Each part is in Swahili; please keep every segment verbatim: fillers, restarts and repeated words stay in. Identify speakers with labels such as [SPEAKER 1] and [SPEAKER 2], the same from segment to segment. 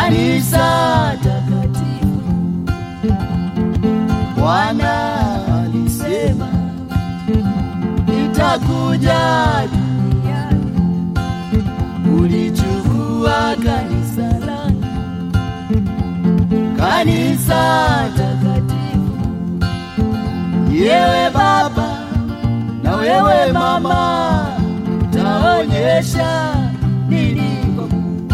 [SPEAKER 1] kanisa takatifu. Bwana alisema nitakuja duniani ulichukua kanisa langu, kanisa takatifu. Yewe baba na wewe mama, taonyesha niliko.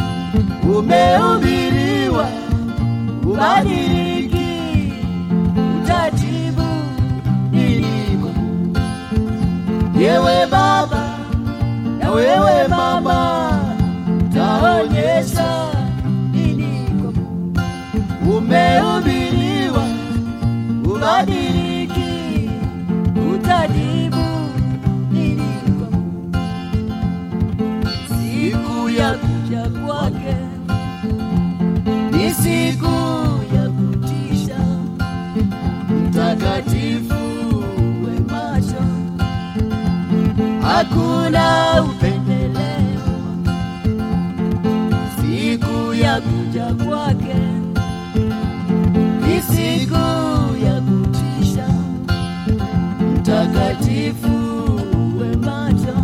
[SPEAKER 1] Umehubiriwa ubadiliki, utajibu niliko. Yewe baba na wewe mama, taonyesha niliko. Umehubiriwa ubadiliki, utajibu niliko. Siku ya kuja kwake ni siku ya kutisha. Mtakatifu we macho, hakuna upendeleo. Siku ya kuja kwake ni siku ya kutisha. Mtakatifu we macho,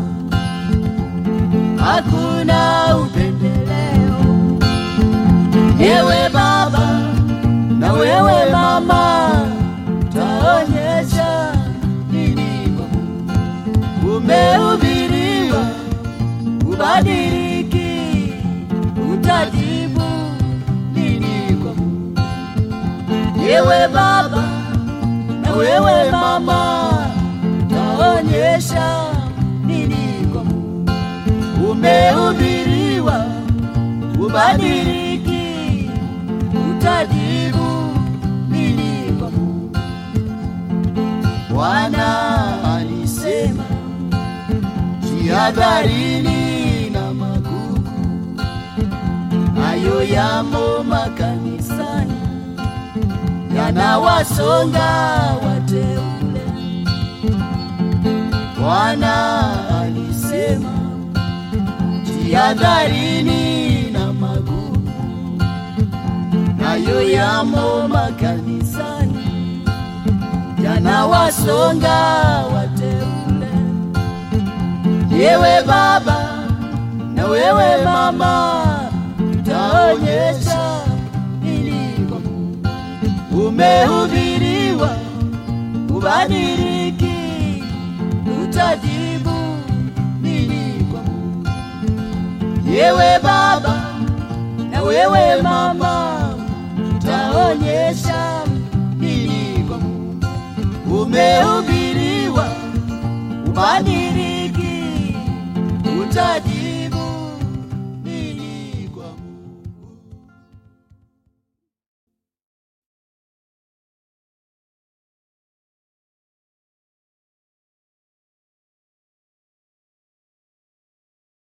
[SPEAKER 1] hakuna upendeleo. Yewe baba na wewe mama, taonyesha niliko. Umehubiriwa ubadiliki, utajibu niliko. Yewe baba na wewe mama, taonyesha niliko. Umehubiriwa ubadiliki, utajibu niliko. Bwana alisema jihadharini na magugu, hayo yamo makanisani, yanawasonga wateule. Bwana alisema jihadharini na magugu, hayo yamo makanisani, yanawasonga wateule. Yewe baba na wewe mama, taonyesha niliko. Umehubiriwa ubadiliki, utajibu niliko. Yewe baba na wewe mama, taonyesha niliko. Umehubiriwa ubadiliki, utajibu